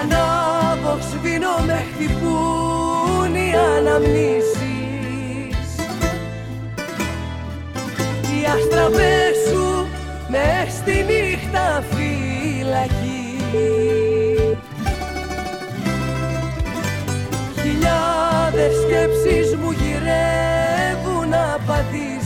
Ανάβω, σβήνω, με χτυπούν οι αναμνήσεις. Οι αστραπές σου μες στη νύχτα φυλακή. Χιλιάδες σκέψεις μου γυρεύουν απαντήσεις.